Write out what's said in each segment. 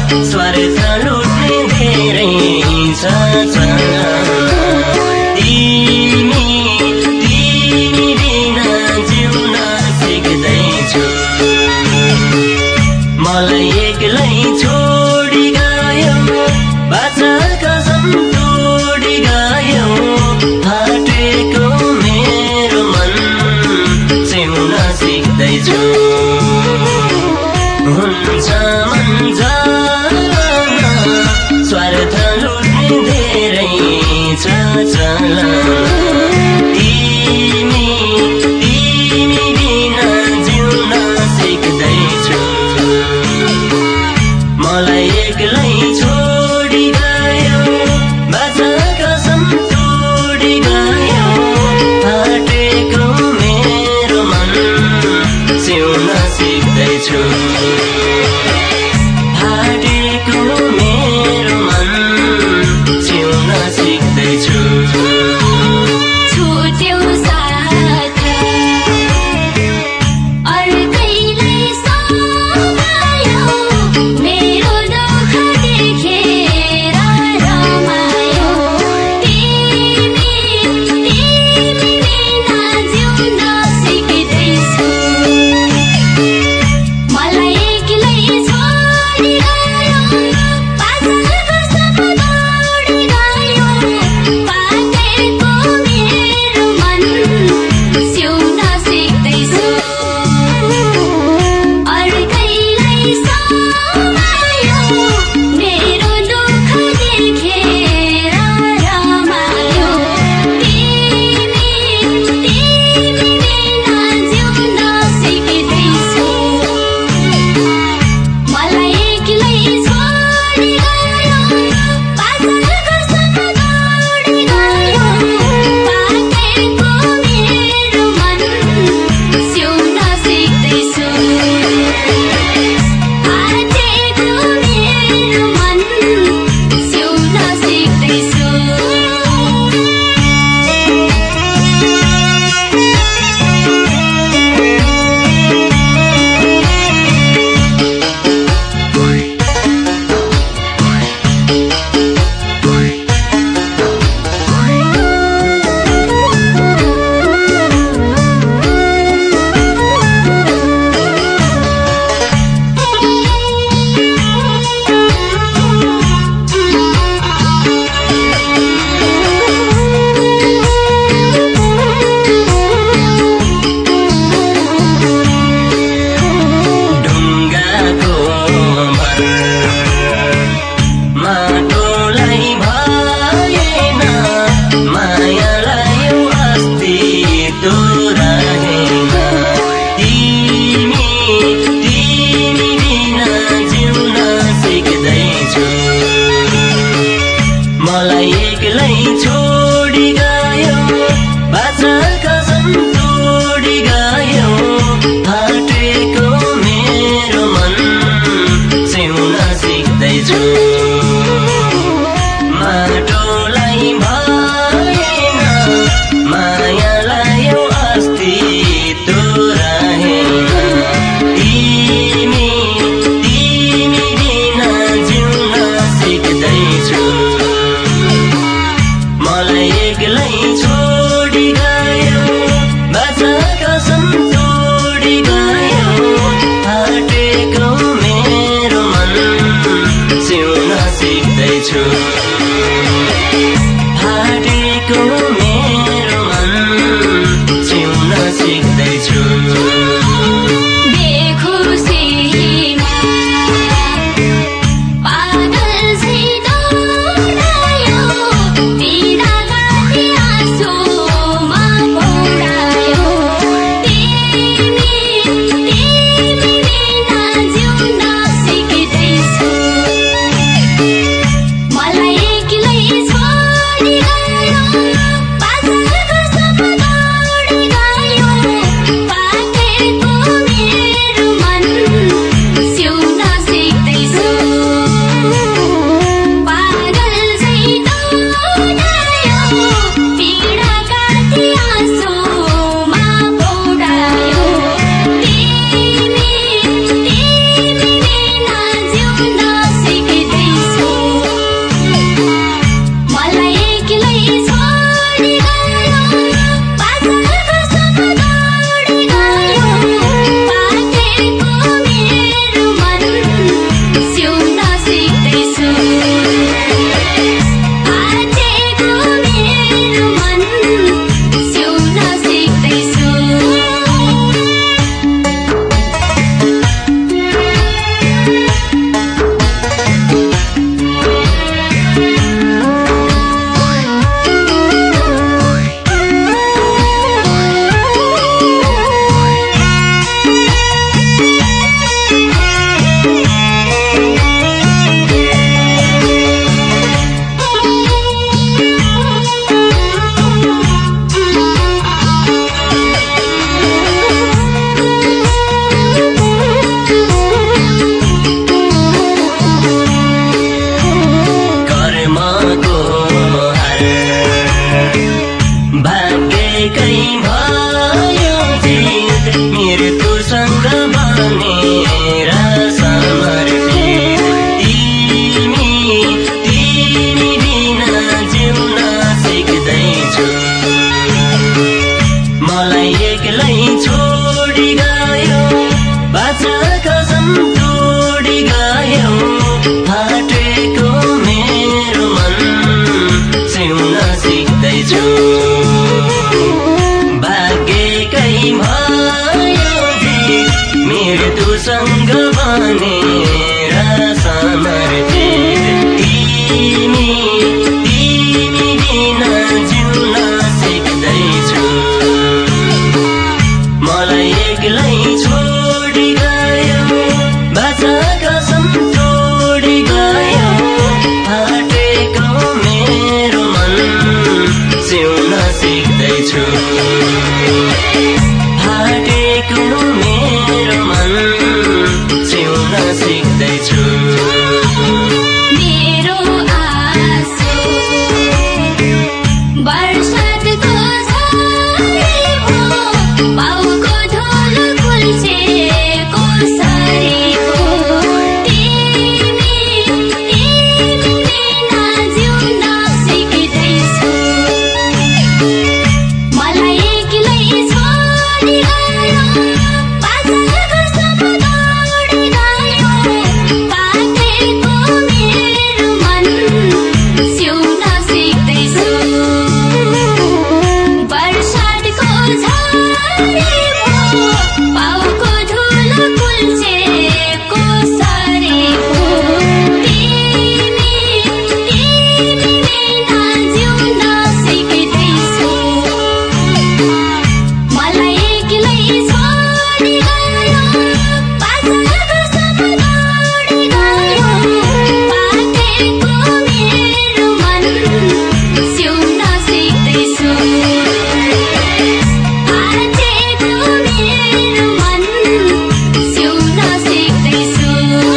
स्वार्थ लुट्ने धेरै छ तिमी बिना जिउन सिक्दैछु मलाई एक्लै छोडी गयो बाचा कसम तोडी गयो फाटेको मेरो मन सिउन सिक्दैछु हुन्छ मन जान स्वार्थ लुट्ने धेरै छ चलन तिमी बिना जिउन सिक्दैछु मलाई एक्लै छोडी गयो बाचा कसम तोडी गयो फाटेको मेरो मन सिउन सिक्दैछु फाटेको मेरो मन सिउन सिक्दैछु छुट्यौ साथ अर्कैलाई सम्हाल्यो मेरो दुःख देखेर रमायो तिमी बिना जिउन सिक्दैछु मलाई एक्लै छोडी गयो बाचा कसम तोडी गयो फाटेको मेरो मन सिउन सिक्दैछु अर्कैलाई सम्हाल्यो मेरो दुःख देखेर रमायो तिमी बिना जिउन सिक्दैछु मलाई एक्लै छोडी गयो बाचा कसम तोडी गयो फाटेको मेरो मन सिउन सिक्दैछु फाटेको मेरो मन सिउन सिक्दैछु ढुङ्गाको भर माटोलाई भएन मायालाई अस्तित्व रहेन तिमी बिना जिउन सिक्दैछु मलाई एक्लै छोडी गयो बाचा कसम तोडी गयो फाटेको मेरो मन सिउन सिक्दैछु माटोलाई भएन मायालाई अस्तित्व रहेन तिमी बिना जिउन सिक्दैछु मलाई एक्लै छोडी गयो बाचा कसम तोडी गयो फाटेको मेरो मन सिउन सिक्दैछु फाटेको मेरो मन सिउन सिक्दैछु बेखुसीमा पागल झै दौडायो बिना गाती आँसुमा पौडायो तिमी बिना जिउन सिक्दैछु मलाई फाटेको मेरो मन सिउन सिक्दैछु भाग्यकै भयो जित मृत्युसँग बनेर समर्पित तिमी बिना जिउन सिक्दैछु मलाई एक्लै छोडी गयो बाचा कसम तोडी गयो फाटेको मेरो मन सिउन सिक्दैछु फाटेको मेरो मन सिउन सिक्दैछु मेरो आँसु बर्षातको झरी हो पाउको धुलो कुल्चेको सरी हो तिमी बिना जिउन सिक्दैछु मलाई एक्लै छोडी गयो बाचाको सपना उडी गयो पाटेको मेरो मन सिउन सिक्दैछु बर्षातको झरी हो पाउको धुलो कुल्चेको सरी हो तिमी बिना जिउन सिक्दैछु मलाई एक्लै छोडी गयो बाचाको सपना उडी गयो पाटेको मेरो मन सिउन सिक्दैछु फाटेको मेरो मन सिउन सिक्दैछु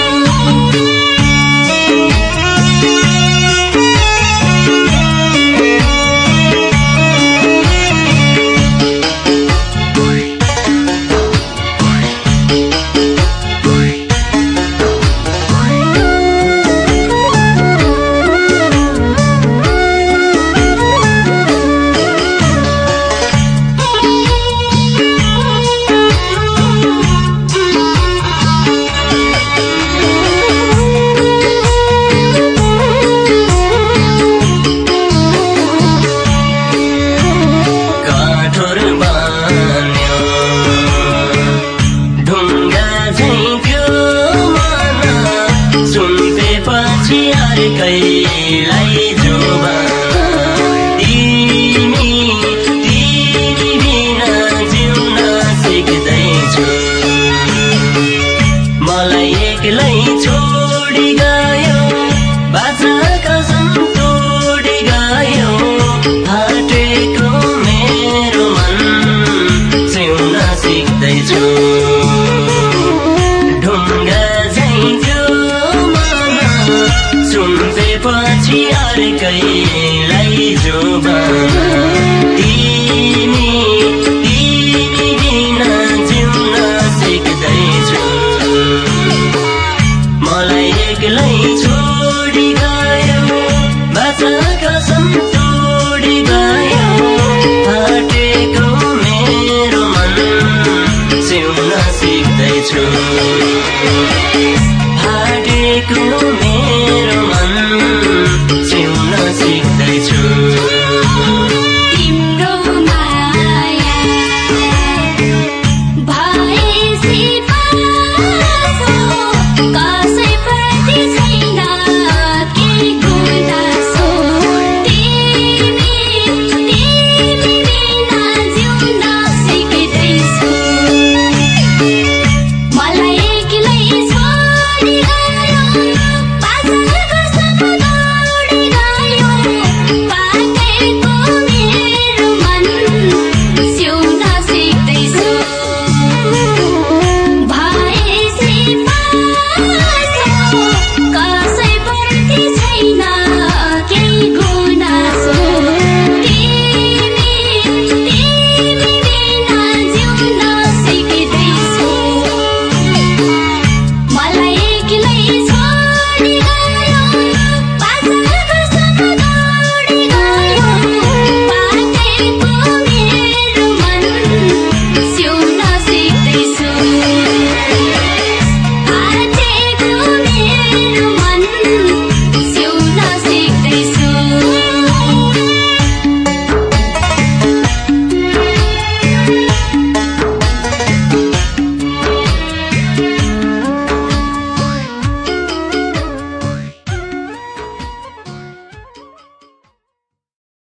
काठोर बान्यो ढुङ्गा झैँ त्यो मन सुम्पेपछि अर्कैलाई जोबान तिमी बिना जिउन सिक्दैछु मलाई एक्लै छोडी गयो बाचा कसम तोडी गयो फाटेको मेरो मन सिउन सिक्दैछु ढुङ्गा झैँ त्यो मन सुम्पेपछि अर्कैलाई जोबान तिमी बिना जिउन सिक्दैछु मलाई एक्लै छोडी गयो बाचा कसम तोडी गयो फाटेको मेरो मन सिउन सिक्दैछु फाटेको मेरो मन सिउन सिक्दैछु तिम्रो माया भएपछि पासो कसैप्रति छैन केही गुनासो तिमी बिना जिउन सिक्दैछु मलाई एक्लै छोडी गयो बाचाको सपना उडी गयो पाटेको मेरो मन सिउन सिक्दैछु भएपछि पासो कसैप्रति छैन केही गुनासो तिमी बिना जिउन सिक्दैछु मलाई एक्लै छोडी गयो बाचाको सपना उडी गयो पाटेको मेरो मन सिउन